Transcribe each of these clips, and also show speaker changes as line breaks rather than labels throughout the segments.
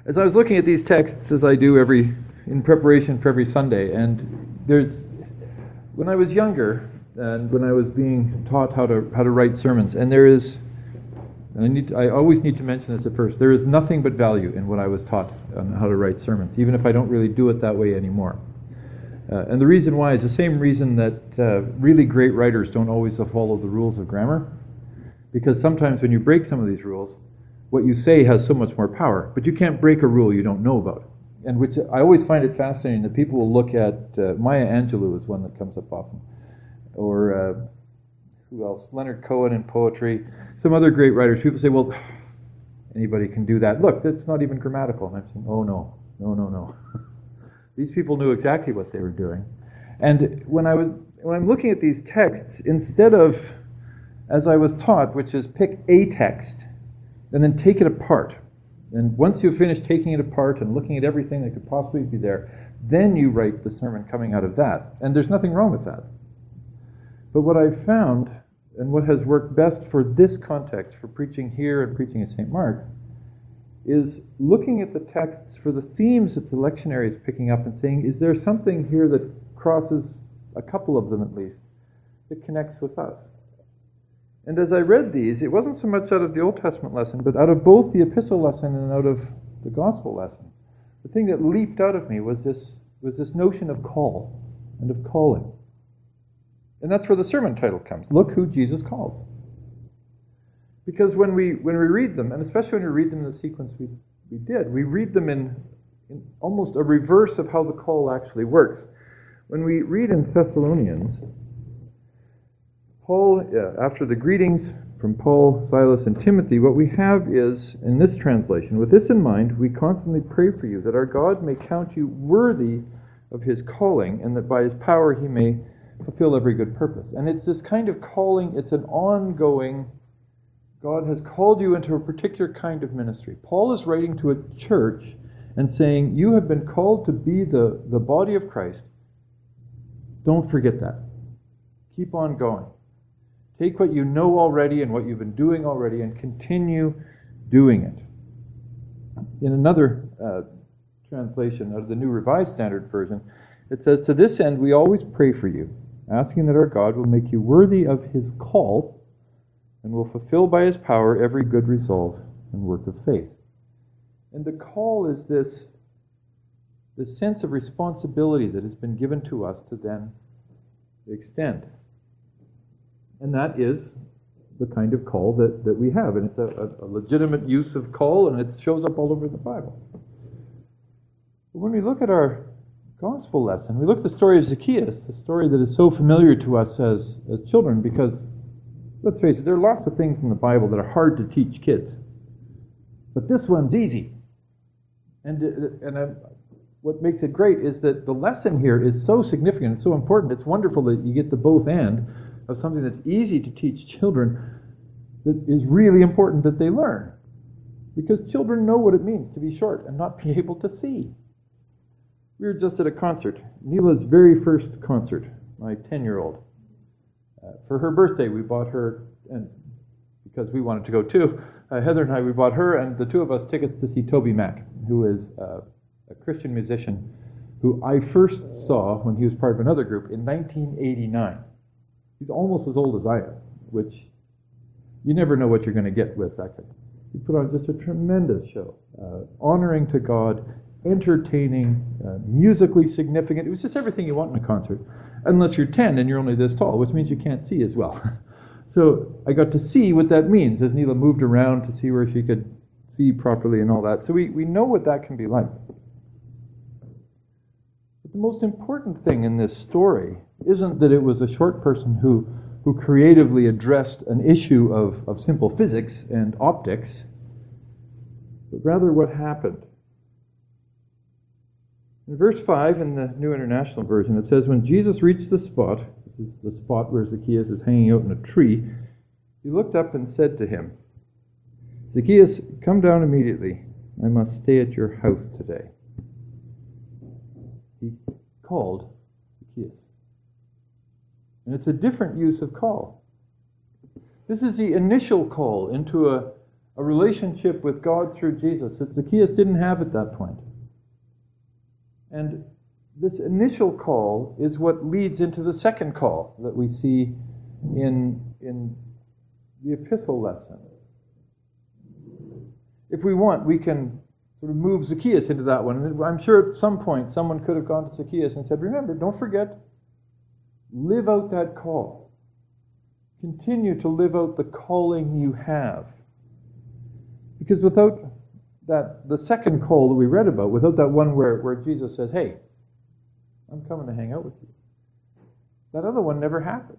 As I was looking at these texts, as I do in preparation for every Sunday, and when I was younger, and when I was being taught how to write sermons, and I always need to mention this at first, there is nothing but value in what I was taught on how to write sermons, even if I don't really do it that way anymore. And the reason why is the same reason that really great writers don't always follow the rules of grammar, because sometimes when you break some of these rules, what you say has so much more power, but you can't break a rule you don't know about. And which I always find it fascinating that people will look at, Maya Angelou is one that comes up often, or who else? Leonard Cohen in poetry, some other great writers. People say, well, anybody can do that. Look, that's not even grammatical. And I'm saying, oh no. These people knew exactly what they were doing. And when I'm looking at these texts, instead of, as I was taught, which is pick a text, and then take it apart. And once you've finished taking it apart and looking at everything that could possibly be there, then you write the sermon coming out of that. And there's nothing wrong with that. But what I've found, and what has worked best for this context, for preaching here and preaching at St. Mark's, is looking at the texts for the themes that the lectionary is picking up and saying, is there something here that crosses, a couple of them at least, that connects with us? And as I read these, it wasn't so much out of the Old Testament lesson, but out of both the epistle lesson and out of the gospel lesson. The thing that leaped out of me was this notion of call and of calling. And that's where the sermon title comes. Look who Jesus calls. Because when we read them, and especially when we read them in the sequence we did, we read them in almost a reverse of how the call actually works. When we read in Thessalonians, Paul, after the greetings from Paul, Silas, and Timothy, what we have is, in this translation, with this in mind, we constantly pray for you, that our God may count you worthy of his calling, and that by his power he may fulfill every good purpose. And it's this kind of calling, it's an ongoing, God has called you into a particular kind of ministry. Paul is writing to a church and saying, you have been called to be the body of Christ. Don't forget that. Keep on going. Take what you know already and what you've been doing already and continue doing it. In another translation of the New Revised Standard Version, it says, to this end we always pray for you, asking that our God will make you worthy of his call and will fulfill by his power every good resolve and work of faith. And the call is this sense of responsibility that has been given to us to then extend. And that is the kind of call that we have. And it's a legitimate use of call, and it shows up all over the Bible. But when we look at our gospel lesson, we look at the story of Zacchaeus, a story that is so familiar to us as children, because, let's face it, there are lots of things in the Bible that are hard to teach kids. But this one's easy. And what makes it great is that the lesson here is so significant, it's so important, it's wonderful that you get the both and of something that's easy to teach children that is really important that they learn. Because children know what it means to be short and not be able to see. We were just at a concert, Neela's very first concert, my 10-year-old. For her birthday, we bought her, and because we wanted to go too, Heather and I, we bought her and the two of us tickets to see Toby Mac, who is a Christian musician who I first saw when he was part of another group in 1989. He's almost as old as I am, which you never know what you're going to get with that guy. He put on just a tremendous show, honoring to God, entertaining, musically significant. It was just everything you want in a concert, unless you're 10 and you're only this tall, which means you can't see as well. So I got to see what that means as Neela moved around to see where she could see properly and all that. So we know what that can be like. But the most important thing in this story isn't that it was a short person who creatively addressed an issue of simple physics and optics, but rather what happened. In verse 5 in the New International Version, it says, when Jesus reached the spot, this is the spot where Zacchaeus is hanging out in a tree, he looked up and said to him, Zacchaeus, come down immediately. I must stay at your house today. He called Zacchaeus. And it's a different use of call. This is the initial call into a a relationship with God through Jesus that Zacchaeus didn't have at that point. And this initial call is what leads into the second call that we see in the epistle lesson. If we want, we can sort of move Zacchaeus into that one. And I'm sure at some point someone could have gone to Zacchaeus and said, remember, don't forget, live out that call. Continue to live out the calling you have. Because without the second call that we read about, without that one where Jesus says, hey, I'm coming to hang out with you, that other one never happened.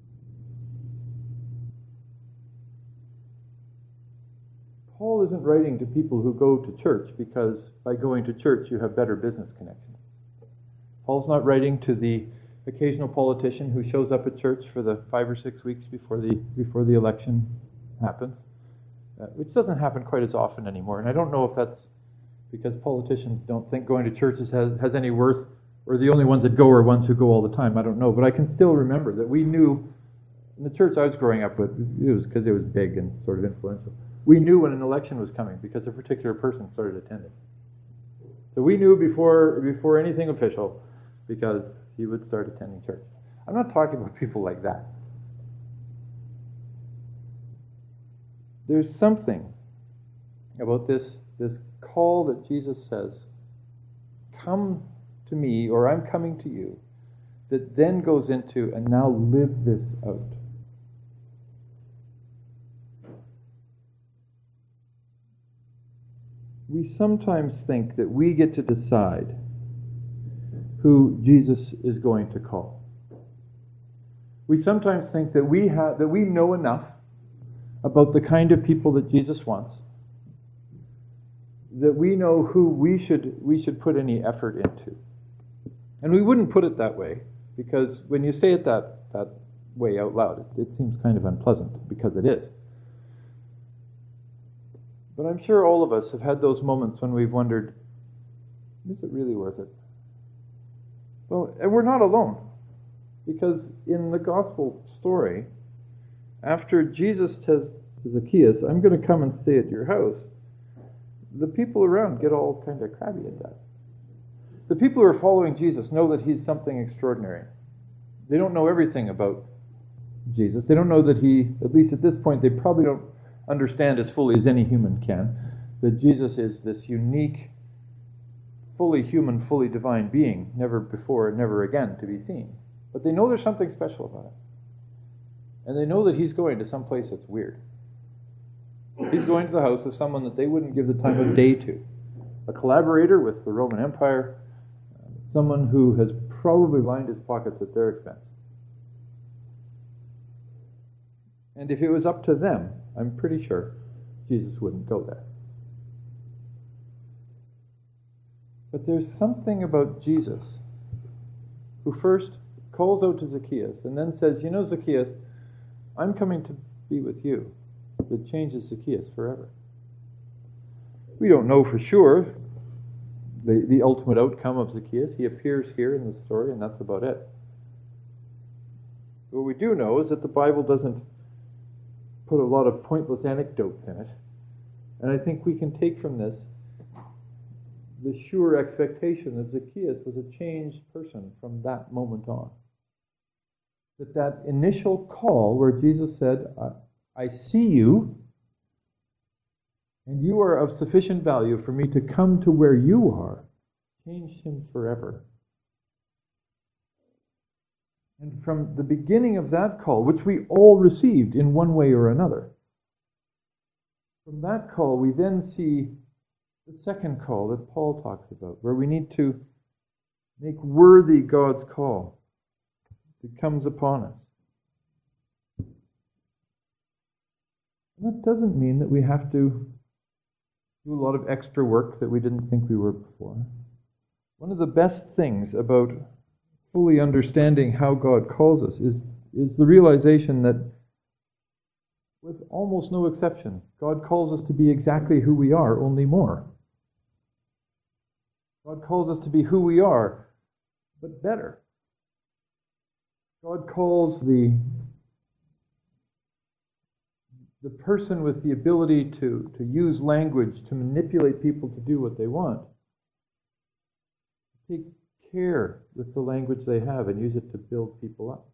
Paul isn't writing to people who go to church because by going to church you have better business connections. Paul's not writing to the occasional politician who shows up at church for the 5 or 6 weeks before the election happens, which doesn't happen quite as often anymore. And I don't know if that's because politicians don't think going to churches has any worth, or the only ones that go are ones who go all the time. I don't know. But I can still remember that we knew, in the church I was growing up with, it was because it was big and sort of influential. We knew when an election was coming because a particular person started attending. So we knew before anything official because he would start attending church. I'm not talking about people like that. There's something about this call that Jesus says, come to me, or I'm coming to you, that then goes into, and now live this out. We sometimes think that we get to decide who Jesus is going to call. We sometimes think that we know enough about the kind of people that Jesus wants, that we know who we should put any effort into. And we wouldn't put it that way, because when you say it that way out loud, it seems kind of unpleasant, because it is. But I'm sure all of us have had those moments when we've wondered, is it really worth it? Well, and we're not alone, because in the gospel story, after Jesus says to Zacchaeus, I'm going to come and stay at your house, the people around get all kind of crabby at that. The people who are following Jesus know that he's something extraordinary. They don't know everything about Jesus. They don't know that he, at least at this point, they probably don't understand as fully as any human can, that Jesus is this unique, fully human, fully divine being, never before and never again to be seen. But they know there's something special about it. And they know that he's going to some place that's weird. He's going to the house of someone that they wouldn't give the time of day to. A collaborator with the Roman Empire, someone who has probably lined his pockets at their expense. And if it was up to them, I'm pretty sure Jesus wouldn't go there. But there's something about Jesus who first calls out to Zacchaeus and then says, you know, Zacchaeus, I'm coming to be with you, that changes Zacchaeus forever. We don't know for sure the ultimate outcome of Zacchaeus. He appears here in the story, and that's about it. What we do know is that the Bible doesn't put a lot of pointless anecdotes in it. And I think we can take from this the sure expectation that Zacchaeus was a changed person from that moment on. That initial call where Jesus said, I see you, and you are of sufficient value for me to come to where you are, changed him forever. And from the beginning of that call, which we all received in one way or another, from that call we then see the second call that Paul talks about, where we need to make worthy God's call that comes upon us. And that doesn't mean that we have to do a lot of extra work that we didn't think we were before. One of the best things about fully understanding how God calls us is the realization that, with almost no exception, God calls us to be exactly who we are, only more. God calls us to be who we are, but better. God calls the the person with the ability to use language to manipulate people to do what they want, take care with the language they have and use it to build people up.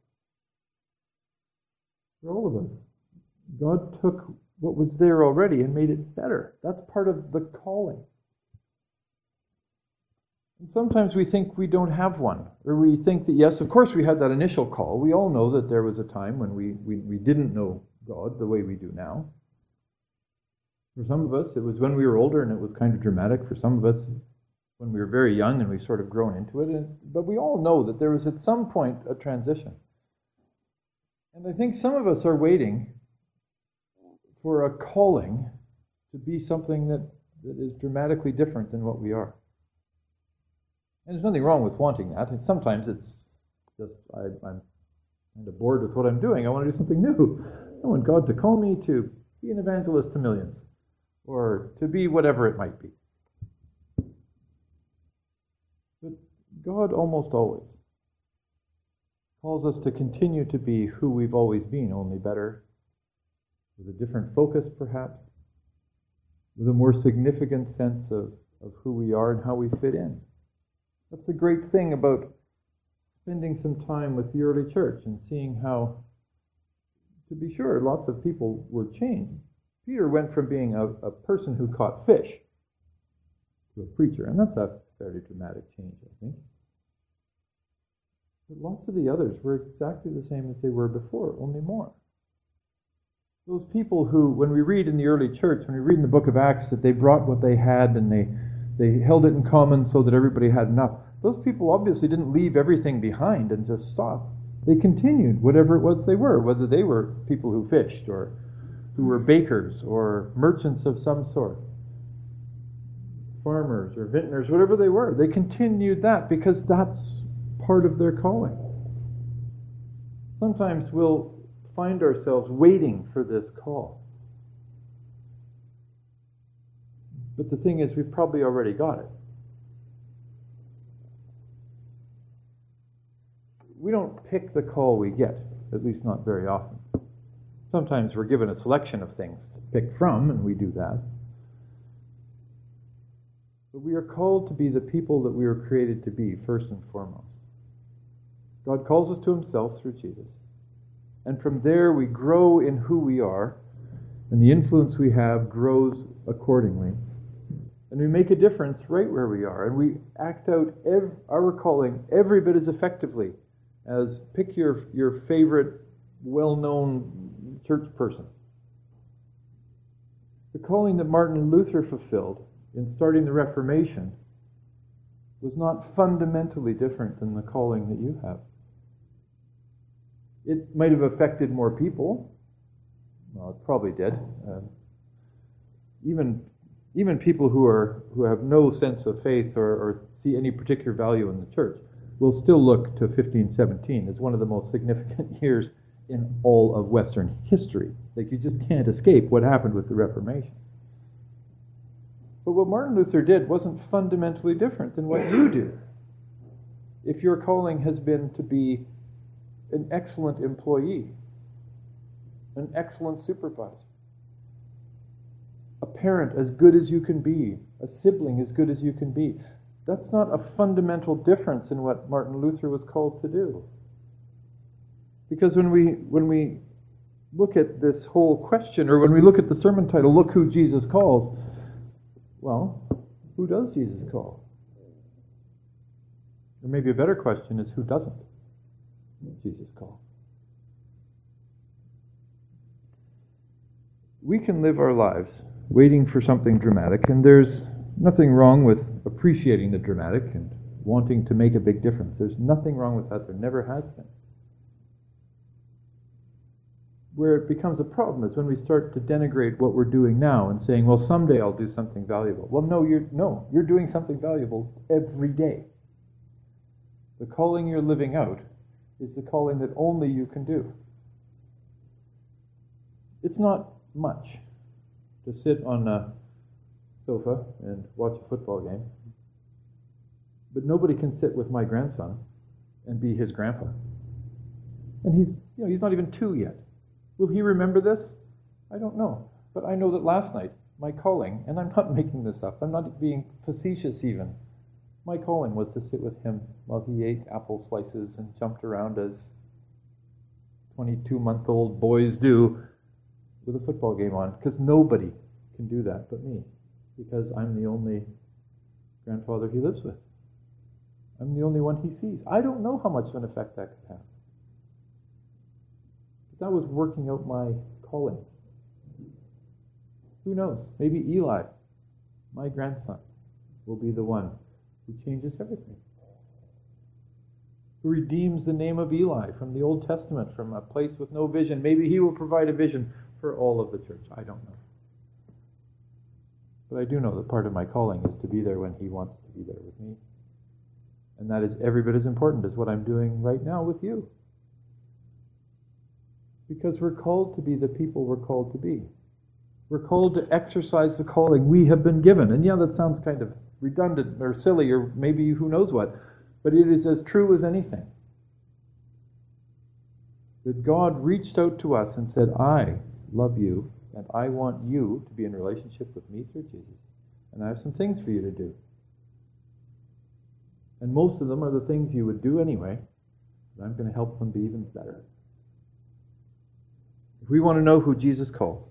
For all of us, God took what was there already and made it better. That's part of the calling. And sometimes we think we don't have one, or we think that, yes, of course we had that initial call. We all know that there was a time when we didn't know God the way we do now. For some of us, it was when we were older and it was kind of dramatic. For some of us, when we were very young and we sort of grown into it. But we all know that there was at some point a transition. And I think some of us are waiting for a calling to be something that is dramatically different than what we are. And there's nothing wrong with wanting that. And sometimes it's just, I'm kind of bored with what I'm doing. I want to do something new. I want God to call me to be an evangelist to millions, or to be whatever it might be. But God almost always calls us to continue to be who we've always been, only better, with a different focus perhaps, with a more significant sense of who we are and how we fit in. That's the great thing about spending some time with the early church and seeing how, to be sure, lots of people were changed. Peter went from being a person who caught fish to a preacher, and that's a fairly dramatic change, I think. But lots of the others were exactly the same as they were before, only more. Those people who, when we read in the early church, when we read in the book of Acts that they brought what they had and they held it in common so that everybody had enough, those people obviously didn't leave everything behind and just stop. They continued whatever it was they were, whether they were people who fished or who were bakers or merchants of some sort, farmers or vintners, whatever they were. They continued that because that's part of their calling. Sometimes we'll find ourselves waiting for this call. But the thing is, we've probably already got it. We don't pick the call we get, at least not very often. Sometimes we're given a selection of things to pick from, and we do that. But we are called to be the people that we were created to be, first and foremost. God calls us to himself through Jesus. And from there we grow in who we are, and the influence we have grows accordingly. And we make a difference right where we are, and we act out our calling every bit as effectively as pick your favorite well-known church person. The calling that Martin Luther fulfilled in starting the Reformation was not fundamentally different than the calling that you have. It might have affected more people. Well, it probably did. Even people who have no sense of faith or see any particular value in the church will still look to 1517 as one of the most significant years in all of Western history. Like, you just can't escape what happened with the Reformation. But what Martin Luther did wasn't fundamentally different than what you do. If your calling has been to be an excellent employee, an excellent supervisor, a parent as good as you can be, a sibling as good as you can be, that's not a fundamental difference in what Martin Luther was called to do. Because when we look at this whole question, or when we look at the sermon title, Look Who Jesus Calls, well, who does Jesus call? Or maybe a better question is, who doesn't Jesus call? We can live our lives waiting for something dramatic, and there's nothing wrong with appreciating the dramatic and wanting to make a big difference. There's nothing wrong with that. There never has been. Where it becomes a problem is when we start to denigrate what we're doing now and saying, well, someday I'll do something valuable. Well, no, you're doing something valuable every day. The calling you're living out is the calling that only you can do. It's not much to sit on a sofa and watch a football game, but nobody can sit with my grandson and be his grandpa. And he's not even 2 yet. Will he remember this? I don't know. But I know that last night, my calling, and I'm not making this up, I'm not being facetious even, my calling was to sit with him while he ate apple slices and jumped around as 22-month-old boys do with a football game on, because nobody can do that but me, because I'm the only grandfather he lives with. I'm the only one he sees. I don't know how much of an effect that could have. But that was working out my calling. Who knows? Maybe Eli, my grandson, will be the one who changes everything. Who redeems the name of Eli from the Old Testament, from a place with no vision. Maybe he will provide a vision for all of the church. I don't know. But I do know that part of my calling is to be there when he wants to be there with me. And that is every bit as important as what I'm doing right now with you. Because we're called to be the people we're called to be. We're called to exercise the calling we have been given. And yeah, that sounds kind of redundant or silly or maybe who knows what. But it is as true as anything. That God reached out to us and said, I love you and I want you to be in relationship with me through Jesus. And I have some things for you to do. And most of them are the things you would do anyway. And I'm going to help them be even better. If we want to know who Jesus calls,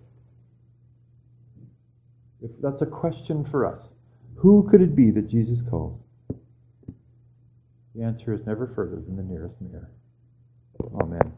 if that's a question for us, who could it be that Jesus calls? The answer is never further than the nearest mirror. Amen.